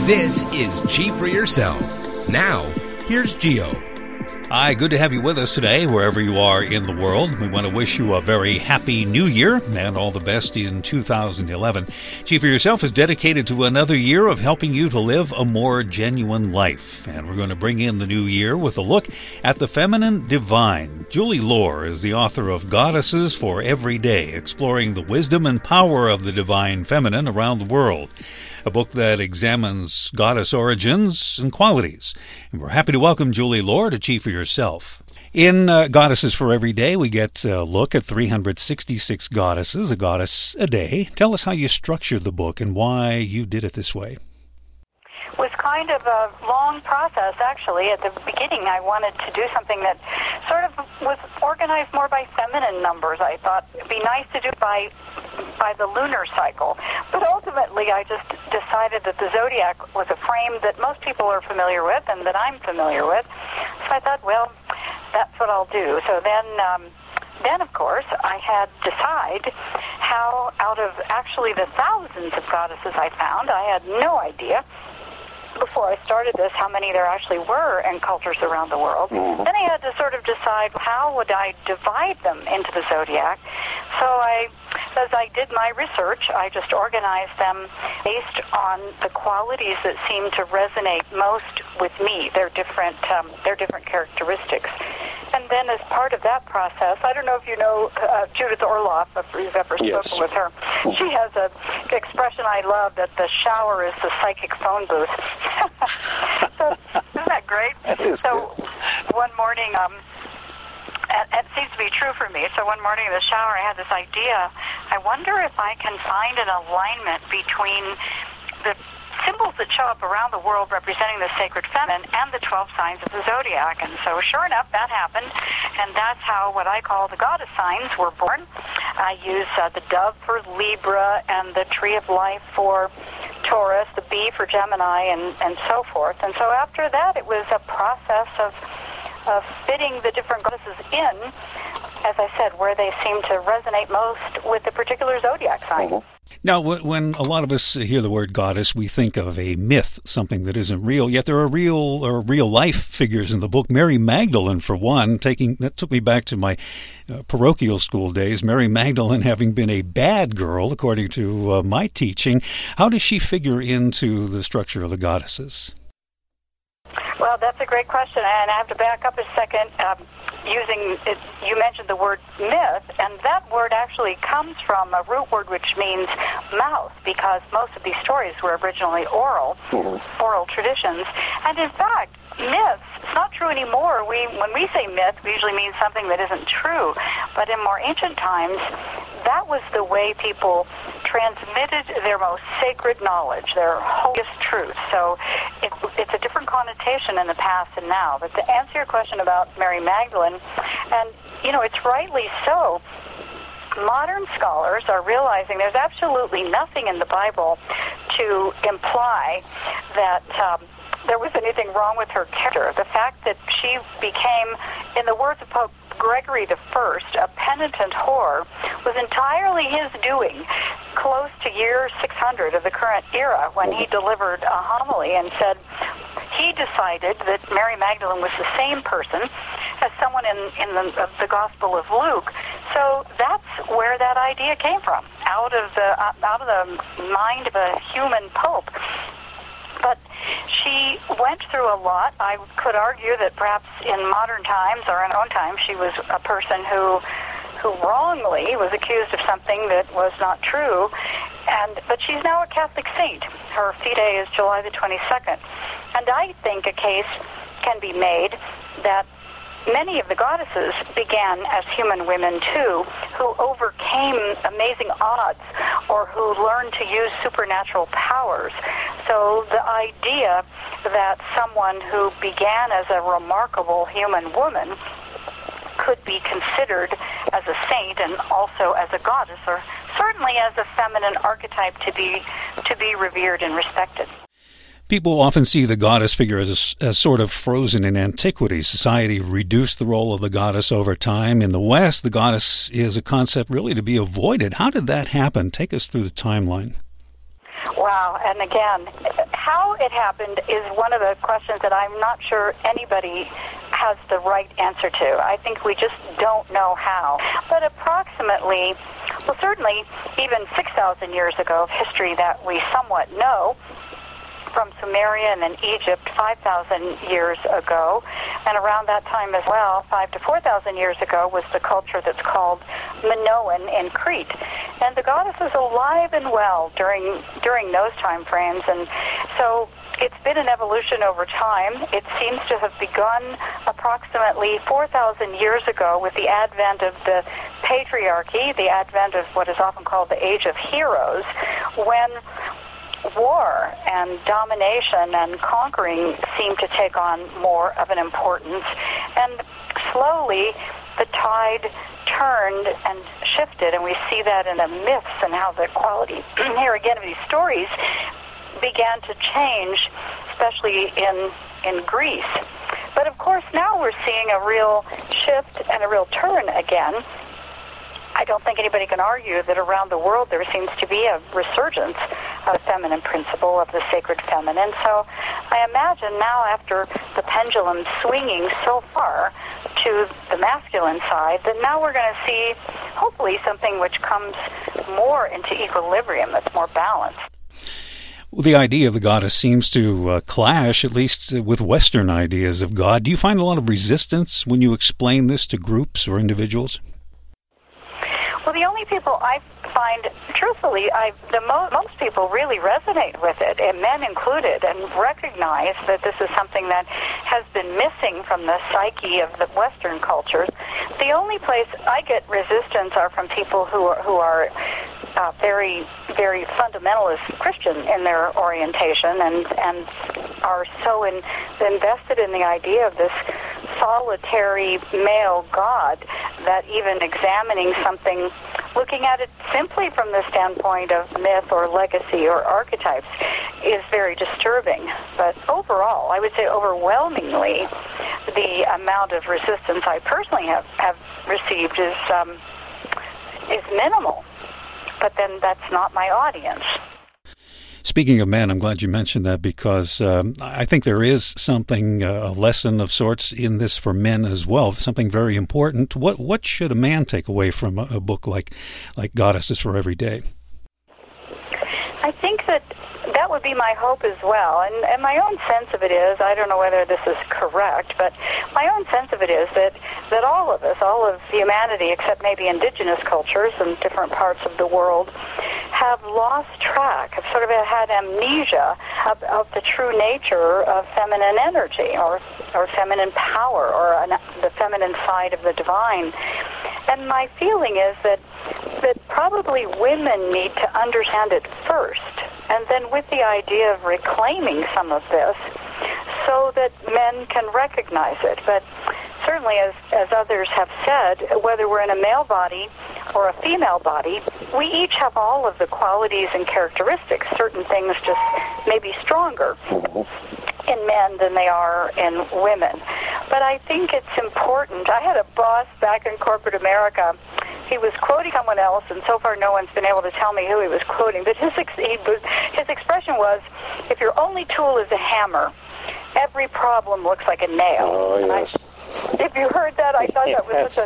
This is G for Yourself. Now, here's Gio. Hi, good to have you with us today, wherever you are in the world. We want to wish you a very happy new year and all the best in 2011. G for Yourself is dedicated to another year of helping you to live a more genuine life. And we're going to bring in the new year with a look at the feminine divine. Julie Lohr is the author of Goddesses for Every Day, exploring the wisdom and power of the divine feminine around the world. A book that examines goddess origins and qualities. And we're happy to welcome Julie Lohr to G for Yourself. In Goddesses for Every Day, we get a look at 366 goddesses, a goddess a day. Tell us how you structured the book and why you did it this way. It was kind of a long process, actually. At the beginning, I wanted to do something that sort of was organized more by feminine numbers. I thought it'd be nice to do by the lunar cycle. But ultimately, I just decided that the zodiac was a frame that most people are familiar with and that I'm familiar with. So I thought, well, that's what I'll do. So then, of course, I had to decide how, out of actually the thousands of goddesses I found, I had no idea before I started this how many there actually were in cultures around the world. Then I had to sort of decide how would I divide them into the zodiac. So as I did my research, I just organized them based on the qualities that seemed to resonate most with me, their different characteristics. And then as part of that process, I don't know if you know Judith Orloff, if you've ever spoken with her. She has an expression I love, that the shower is the psychic phone booth. So, isn't that great? That is so good. One morning, it seems to be true for me. So one morning in the shower, I had this idea. I wonder if I can find an alignment between the symbols that show up around the world representing the sacred feminine and the 12 signs of the zodiac. And so sure enough, that happened. And that's how what I call the goddess signs were born. I use the dove for Libra and the tree of life for Taurus, the bee for Gemini, and so forth. And so after that, it was a process of fitting the different goddesses in, as I said, where they seem to resonate most with the particular zodiac sign. Mm-hmm. Now, when a lot of us hear the word goddess, we think of a myth, something that isn't real. Yet there are real life figures in the book. Mary Magdalene, for one, that took me back to my parochial school days. Mary Magdalene having been a bad girl, according to my teaching. How does she figure into the structure of the goddesses? Well, that's a great question, and I have to back up a second. You mentioned the word myth, and that word actually comes from a root word which means mouth, because most of these stories were originally oral traditions. And in fact, myths, it's not true anymore. When we say myth, we usually mean something that isn't true. But in more ancient times, that was the way people transmitted their most sacred knowledge, their holiest truth. So it's a different connotation in the past and now. But to answer your question about Mary Magdalene, and, it's rightly so, modern scholars are realizing there's absolutely nothing in the Bible to imply that there was anything wrong with her character. The fact that she became, in the words of Pope Gregory I, a penitent whore, was entirely his doing, close to year 600 of the current era, when he delivered a homily and said he decided that Mary Magdalene was the same person as someone in the Gospel of Luke. So that's where that idea came from, out of the mind of a human pope. But she went through a lot. I could argue that perhaps in modern times, or in our own time, she was a person who wrongly was accused of something that was not true. But she's now a Catholic saint. Her feast day is July the 22nd. And I think a case can be made that many of the goddesses began as human women too, who overcame amazing odds or who learned to use supernatural powers. So the idea that someone who began as a remarkable human woman could be considered as a saint and also as a goddess, or certainly as a feminine archetype to be revered and respected. People often see the goddess figure as sort of frozen in antiquity. Society reduced the role of the goddess over time. In the West, the goddess is a concept really to be avoided. How did that happen? Take us through the timeline. Wow, and again, how it happened is one of the questions that I'm not sure anybody has the right answer to. I think we just don't know how. But approximately, well, certainly even 6,000 years ago of history that we somewhat know, from Sumeria and then Egypt 5,000 years ago, and around that time as well, 5 to 4,000 years ago, was the culture that's called Minoan in Crete. And the goddess was alive and well during those time frames, and so it's been an evolution over time. It seems to have begun approximately 4,000 years ago with the advent of the patriarchy, the advent of what is often called the Age of Heroes, when war and domination and conquering seemed to take on more of an importance. And slowly the tide turned and shifted, and we see that in the myths and how the quality, here again, of these stories began to change, especially in Greece. But of course now we're seeing a real shift and a real turn again. I don't think anybody can argue that around the world there seems to be a resurgence of the feminine principle, of the sacred feminine. So I imagine now, after the pendulum swinging so far to the masculine side, that now we're going to see hopefully something which comes more into equilibrium, that's more balanced. Well, the idea of the goddess seems to clash, at least with Western ideas of God. Do you find a lot of resistance when you explain this to groups or individuals? Well, the only people I find, truthfully, most people really resonate with it, and men included, and recognize that this is something that has been missing from the psyche of the Western cultures. The only place I get resistance are from people who are very, very fundamentalist Christian in their orientation, and are so invested in the idea of this solitary male God that even examining something, looking at it simply from the standpoint of myth or legacy or archetypes, is very disturbing. But overall, I would say overwhelmingly, the amount of resistance I personally have received is minimal. But then that's not my audience. Speaking of men, I'm glad you mentioned that, because I think there is something, a lesson of sorts in this for men as well, something very important. What should a man take away from a book like Goddesses for Every Day? I think that would be my hope as well. And my own sense of it is, I don't know whether this is correct, but my own sense of it is that all of us, all of humanity, except maybe indigenous cultures in different parts of the world, have lost track, have sort of had amnesia of the true nature of feminine energy or feminine power or the feminine side of the divine. And my feeling is that probably women need to understand it first, and then with the idea of reclaiming some of this so that men can recognize it. But certainly, as others have said, whether we're in a male body or a female body, we each have all of the qualities and characteristics. Certain things just may be stronger in men than they are in women. But I think it's important. I had a boss back in corporate America. He was quoting someone else, and so far no one's been able to tell me who he was quoting, but his expression was, if your only tool is a hammer, every problem looks like a nail. Oh, yes. If you heard that, I thought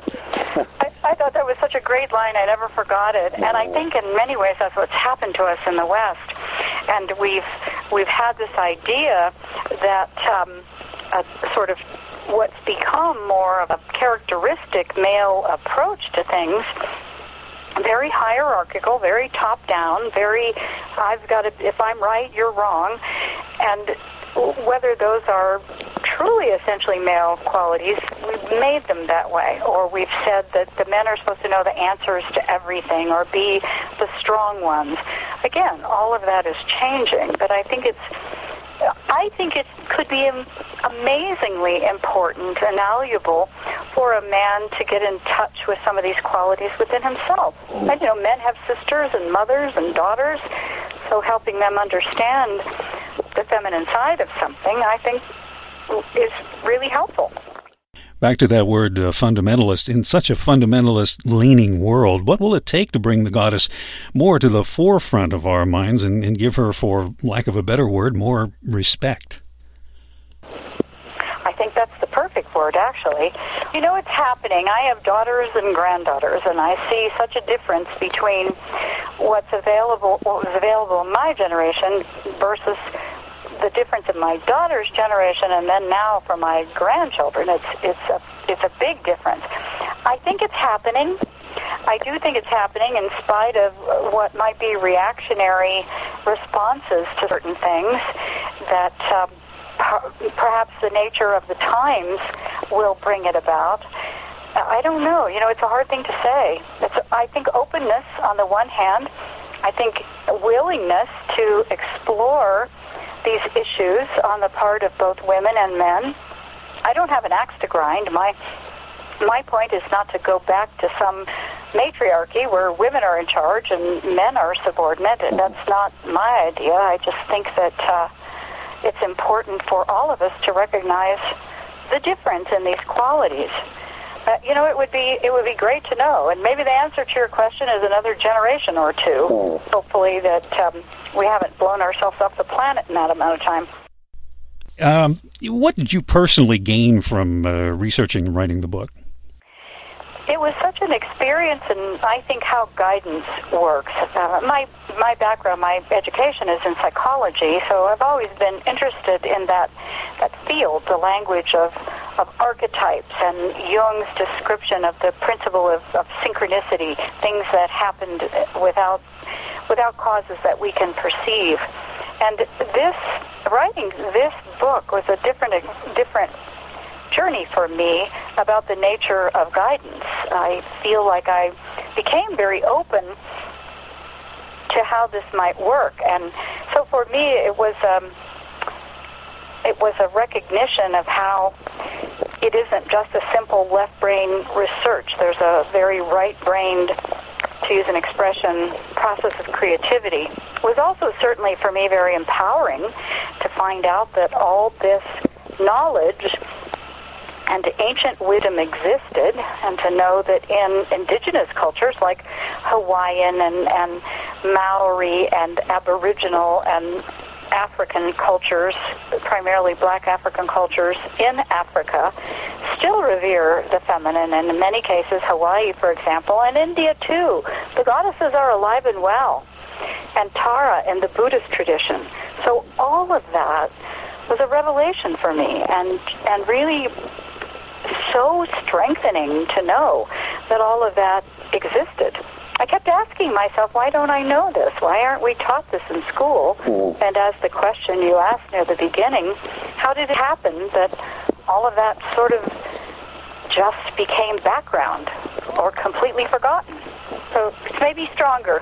that was such a great line. I never forgot it. And I think in many ways that's what's happened to us in the West. And we've had this idea that sort of what's become more of a characteristic male approach to things, very hierarchical, very top-down, very, if I'm right, you're wrong. And whether those are truly essentially male qualities, we've made them that way. Or we've said that the men are supposed to know the answers to everything or be the strong ones. Again, all of that is changing, but I think it could be amazingly important and valuable for a man to get in touch with some of these qualities within himself. And, men have sisters and mothers and daughters, so helping them understand the feminine side of something, I think, is really helpful. Back to that word fundamentalist. In such a fundamentalist-leaning world, what will it take to bring the goddess more to the forefront of our minds and give her, for lack of a better word, more respect? I think that's the perfect word, actually. You know, it's happening. I have daughters and granddaughters, and I see such a difference between what was available in my generation versus the difference in my daughter's generation, and then now for my grandchildren. It's a big difference. I think it's happening. I do think it's happening in spite of what might be reactionary responses to certain things that perhaps the nature of the times will bring it about. I don't know. You know, it's a hard thing to say. I think openness on the one hand, I think willingness to explore these issues on the part of both women and men. I don't have an axe to grind. My point is not to go back to some matriarchy where women are in charge and men are subordinate. That's not my idea. I just think that it's important for all of us to recognize the difference in these qualities. You know, it would be great to know, and maybe the answer to your question is another generation or two. Hopefully that we haven't blown ourselves off the planet in that amount of time. What did you personally gain from researching and writing the book? It was such an experience, and I think how guidance works. My background, my education is in psychology, so I've always been interested in that field, the language of archetypes and Jung's description of the principle of synchronicity, things that happened without causes that we can perceive. And writing this book was a different journey for me about the nature of guidance. I feel like I became very open to how this might work, and so for me it was a recognition of how it isn't just a simple left-brain research. There's a very right-brained, to use an expression, process of creativity. It was also certainly for me very empowering to find out that all this knowledge and ancient wisdom existed, and to know that in indigenous cultures like Hawaiian and Maori and Aboriginal and African cultures, primarily black African cultures in Africa, still revere the feminine, and in many cases, Hawaii, for example, and India too. The goddesses are alive and well, and Tara in the Buddhist tradition. So all of that was a revelation for me, and really so strengthening to know that all of that existed. I kept asking myself, why don't I know this? Why aren't we taught this in school? And as the question you asked near the beginning, how did it happen that all of that sort of just became background or completely forgotten? So it's maybe stronger.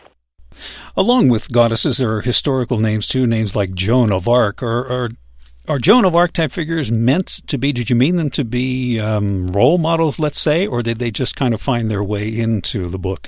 Along with goddesses, there are historical names too, names like Joan of Arc. Are Joan of Arc type figures meant to be, did you mean them to be role models, let's say, or did they just kind of find their way into the book?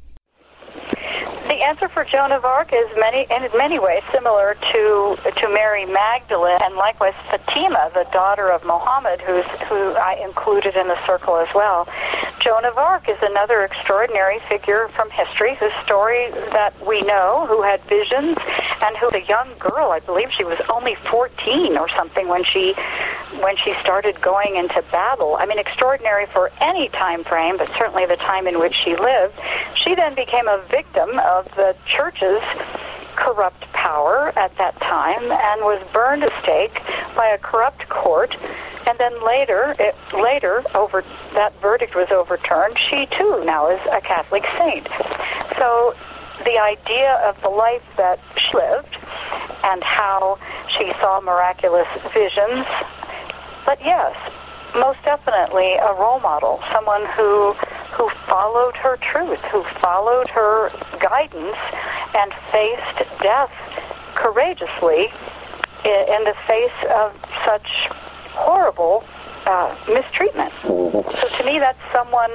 The answer for Joan of Arc is in many ways similar to Mary Magdalene, and likewise Fatima, the daughter of Muhammad, who I included in the circle as well. Joan of Arc is another extraordinary figure from history, whose story that we know, who had visions, and who was a young girl. I believe she was only 14 or something when she started going into battle. I mean, extraordinary for any time frame, but certainly the time in which she lived. She then became a victim of the church's corrupt power at that time and was burned at the stake by a corrupt court. And then later, that verdict was overturned. She too now is a Catholic saint. So the idea of the life that she lived and how she saw miraculous visions, but yes, most definitely a role model, someone who followed her truth, who followed her guidance and faced death courageously in the face of such horrible mistreatment. So to me, that's someone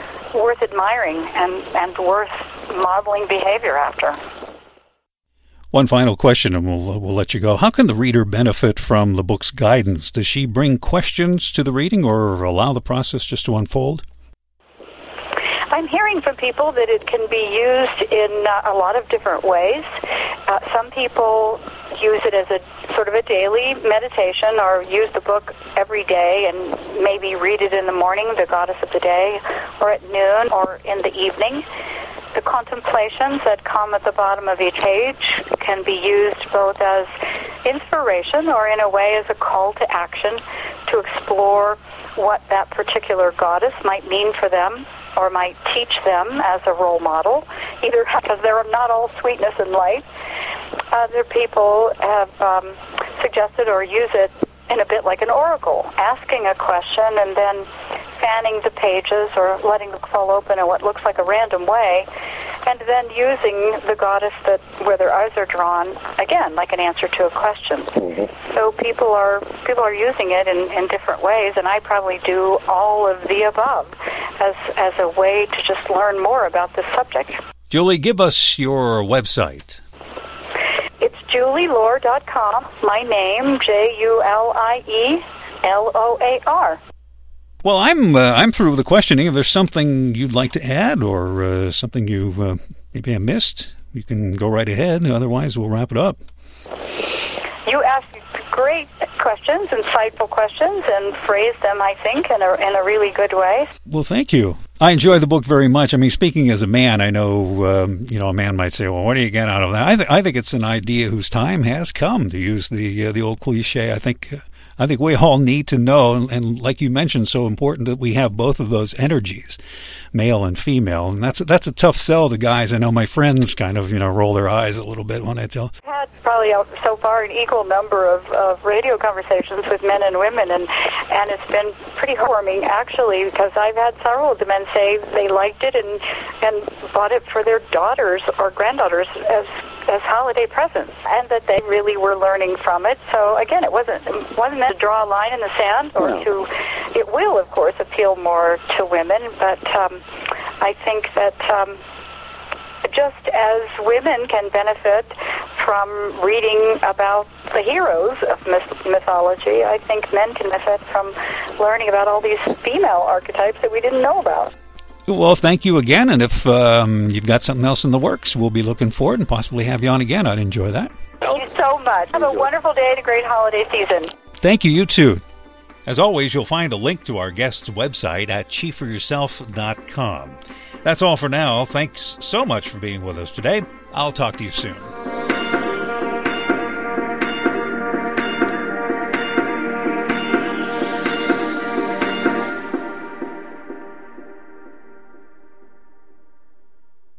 worth admiring and worth modeling behavior after. One final question, and we'll let you go. How can the reader benefit from the book's guidance? Does she bring questions to the reading or allow the process just to unfold? I'm hearing from people that it can be used in a lot of different ways. Some people use it as a sort of a daily meditation, or use the book every day and maybe read it in the morning, the goddess of the day, or at noon, or in the evening. The contemplations that come at the bottom of each page can be used both as inspiration or in a way as a call to action to explore what that particular goddess might mean for them or might teach them as a role model, either because they're not all sweetness and light. Other people have suggested or use it in a bit like an oracle, asking a question and then fanning the pages or letting them fall open in what looks like a random way, and then using the goddess that where their eyes are drawn, again, like an answer to a question. Mm-hmm. So people are using it in different ways, and I probably do all of the above as a way to just learn more about this subject. Julie, give us your website. It's julielore.com. My name, JULIELOAR. Well, I'm through with the questioning. If there's something you'd like to add or something you've maybe have missed, you can go right ahead. Otherwise, we'll wrap it up. You asked great questions, insightful questions, and phrased them, I think, in a really good way. Well, thank you. I enjoy the book very much. I mean, speaking as a man, I know, a man might say, well, what do you get out of that? I think it's an idea whose time has come, to use the old cliche. I think we all need to know, and like you mentioned, so important that we have both of those energies, male and female, and that's a tough sell to guys. I know my friends kind of roll their eyes a little bit when I tell. I've had probably so far an equal number of radio conversations with men and women, and it's been pretty heartwarming actually, because I've had several of the men say they liked it and bought it for their daughters or granddaughters as holiday presents, and that they really were learning from it. So again, it wasn't meant to draw a line in the sand, or to. It will, of course, appeal more to women, but I think that just as women can benefit from reading about the heroes of mythology, I think men can benefit from learning about all these female archetypes that we didn't know about. Well, thank you again, and if you've got something else in the works, we'll be looking forward and possibly have you on again. I'd enjoy that. Thank you so much. Have a wonderful day and a great holiday season. Thank you, you too. As always, you'll find a link to our guest's website at chiefforyourself.com. That's all for now. Thanks so much for being with us today. I'll talk to you soon.